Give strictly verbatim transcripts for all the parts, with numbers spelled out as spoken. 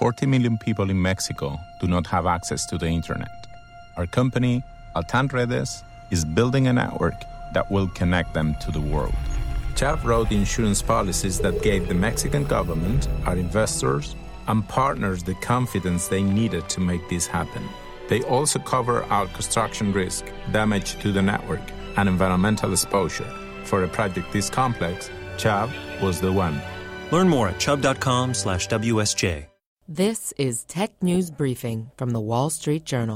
forty million people in Mexico do not have access to the internet. Our company, Altan Redes, is building a network that will connect them to the world. Chubb wrote insurance policies that gave the Mexican government, our investors, and partners the confidence they needed to make this happen. They also cover our construction risk, damage to the network, and environmental exposure. For a project this complex, Chubb was the one. Learn more at chubb.com slash WSJ. This is Tech News Briefing from The Wall Street Journal.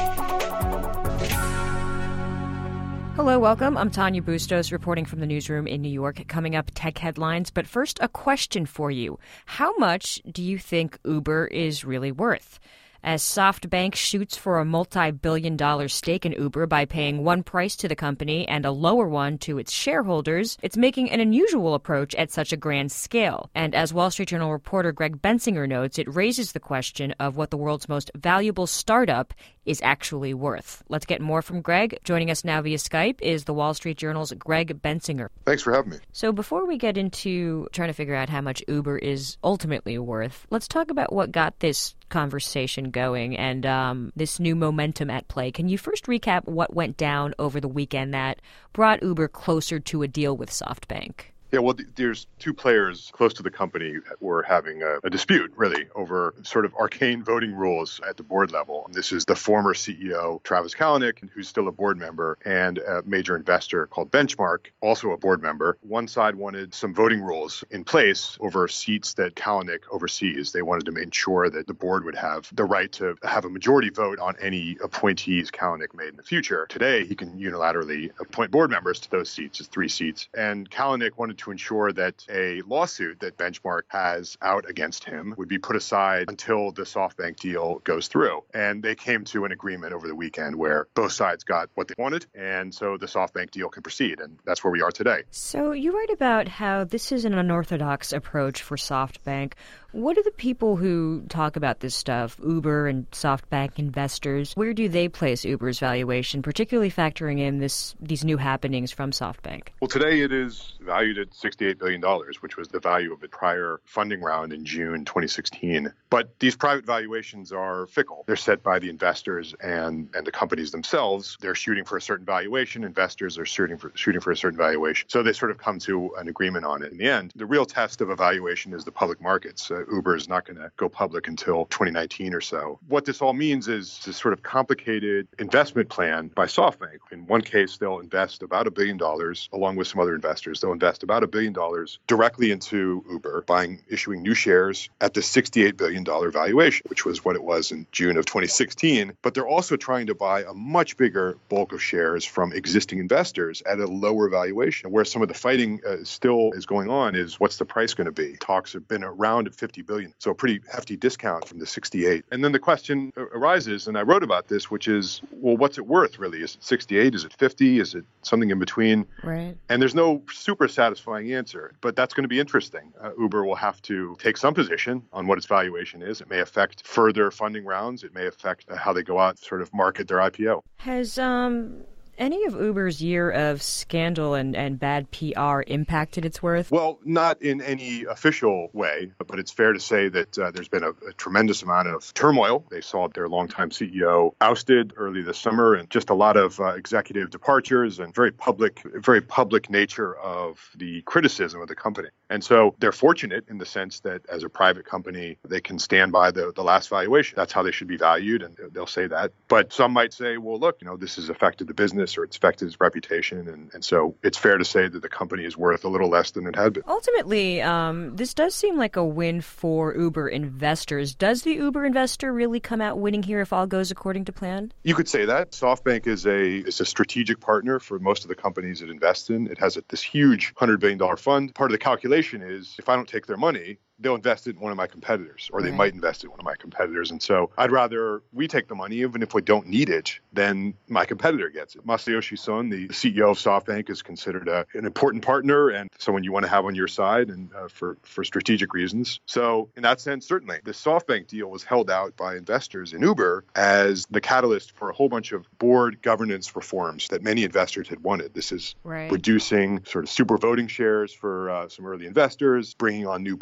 Hello, welcome. I'm Tanya Bustos reporting from the newsroom in New York. Coming up, tech headlines. But first, a question for you. How much do you think Uber is really worth? As SoftBank shoots for a multi-billion dollar stake in Uber by paying one price to the company and a lower one to its shareholders, it's making an unusual approach at such a grand scale. And as Wall Street Journal reporter Greg Bensinger notes, it raises the question of what the world's most valuable startup is actually worth. Let's get more from Greg. Joining us now via Skype is the Wall Street Journal's Greg Bensinger. Thanks for having me. So before we get into trying to figure out how much Uber is ultimately worth, let's talk about what got this conversation going and um, this new momentum at play. Can you first recap what went down over the weekend that brought Uber closer to a deal with SoftBank? Yeah, well, th- there's two players close to the company that were having a, a dispute, really, over sort of arcane voting rules at the board level. And this is the former C E O, Travis Kalanick, who's still a board member, and a major investor called Benchmark, also a board member. One side wanted some voting rules in place over seats that Kalanick oversees. They wanted to ensure that the board would have the right to have a majority vote on any appointees Kalanick made in the future. Today, he can unilaterally appoint board members to those seats, it's three seats. And Kalanick wanted to ensure that a lawsuit that Benchmark has out against him would be put aside until the SoftBank deal goes through. And they came to an agreement over the weekend where both sides got what they wanted, and so the SoftBank deal can proceed. And that's where we are today. So you write about how this is an unorthodox approach for SoftBank. What do the people who talk about this stuff, Uber and SoftBank investors, where do they place Uber's valuation, particularly factoring in this these new happenings from SoftBank? Well, today it is valued at sixty-eight billion dollars, which was the value of the prior funding round in June twenty sixteen. But these private valuations are fickle. They're set by the investors and, and the companies themselves. They're shooting for a certain valuation. Investors are shooting for, shooting for a certain valuation. So they sort of come to an agreement on it in the end. The real test of a valuation is the public markets. Uh, Uber is not going to go public until twenty nineteen or so. What this all means is this sort of complicated investment plan by SoftBank. In one case, they'll invest about a billion dollars along with some other investors. They'll invest about a billion dollars directly into Uber, buying, issuing new shares at the sixty-eight billion dollars valuation, which was what it was in June of twenty sixteen. But they're also trying to buy a much bigger bulk of shares from existing investors at a lower valuation. Where some of the fighting uh, still is going on is what's the price going to be? Talks have been around at fifty billion dollars, so a pretty hefty discount from the sixty-eight. And then the question arises, and I wrote about this, which is, well, what's it worth really? Is it sixty-eight? Is it fifty? Is it something in between? Right. And there's no super satisfying answer, but that's going to be interesting. Uh, Uber will have to take some position on what its valuation is. It may affect further funding rounds. It may affect uh, how they go out, sort of market their I P O. Has um any of Uber's year of scandal and, and bad P R impacted its worth? Well, not in any official way, but it's fair to say that uh, there's been a, a tremendous amount of turmoil. They saw their longtime C E O ousted early this summer, and just a lot of uh, executive departures and very public, very public nature of the criticism of the company. And so they're fortunate in the sense that as a private company, they can stand by the, the last valuation. That's how they should be valued, and they'll say that. But some might say, well, look, you know, this has affected the business or it's affected its reputation. And, and so it's fair to say that the company is worth a little less than it had been. Ultimately, um, this does seem like a win for Uber investors. Does the Uber investor really come out winning here if all goes according to plan? You could say that. SoftBank is a is a strategic partner for most of the companies it invests in. It has a, this huge one hundred billion dollars fund. Part of the calculation is if I don't take their money, they'll invest it in one of my competitors, or they right. might invest it in one of my competitors. And so I'd rather we take the money, even if we don't need it, than my competitor gets it. Masayoshi Son, the C E O of SoftBank, is considered a, an important partner and someone you want to have on your side and uh, for, for strategic reasons. So in that sense, certainly, the SoftBank deal was held out by investors in Uber as the catalyst for a whole bunch of board governance reforms that many investors had wanted. This is right. reducing sort of super voting shares for uh, some early investors, bringing on new board members,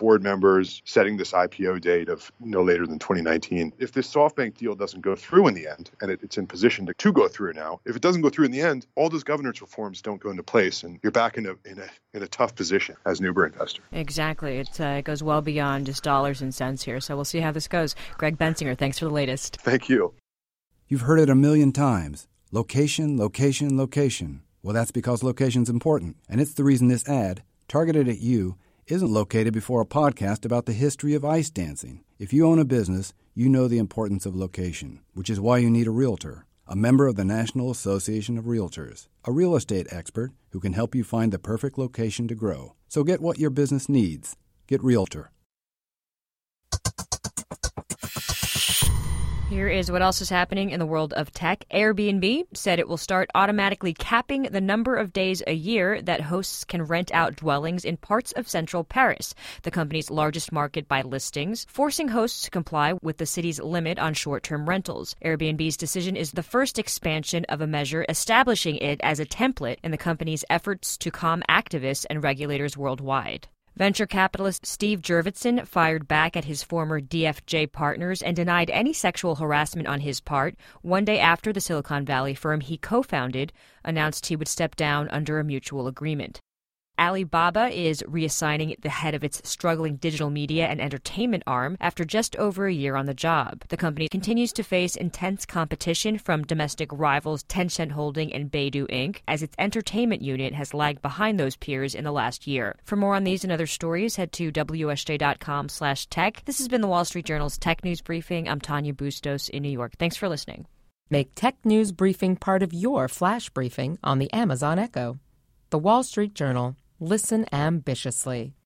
numbers, setting this I P O date of no later than twenty nineteen. If this SoftBank deal doesn't go through in the end, and it, it's in position to, to go through now, if it doesn't go through in the end, all those governance reforms don't go into place, and you're back in a in a in a tough position as an Uber investor. Exactly. It uh, goes well beyond just dollars and cents here. So we'll see how this goes. Greg Bensinger, thanks for the latest. Thank you. You've heard it a million times. Location, location, location. Well, that's because location's important, and it's the reason this ad, targeted at you, isn't located before a podcast about the history of ice dancing. If you own a business, you know the importance of location, which is why you need a realtor, a member of the National Association of Realtors, a real estate expert who can help you find the perfect location to grow. So get what your business needs. Get Realtor. Here is what else is happening in the world of tech. Airbnb said it will start automatically capping the number of days a year that hosts can rent out dwellings in parts of central Paris, the company's largest market by listings, forcing hosts to comply with the city's limit on short-term rentals. Airbnb's decision is the first expansion of a measure establishing it as a template in the company's efforts to calm activists and regulators worldwide. Venture capitalist Steve Jurvetson fired back at his former D F J partners and denied any sexual harassment on his part one day after the Silicon Valley firm he co-founded announced he would step down under a mutual agreement. Alibaba is reassigning the head of its struggling digital media and entertainment arm after just over a year on the job. The company continues to face intense competition from domestic rivals Tencent Holding and Baidu Incorporated, as its entertainment unit has lagged behind those peers in the last year. For more on these and other stories, head to W S J dot com slash tech. This has been the Wall Street Journal's Tech News Briefing. I'm Tanya Bustos in New York. Thanks for listening. Make Tech News Briefing part of your flash briefing on the Amazon Echo. The Wall Street Journal. Listen ambitiously.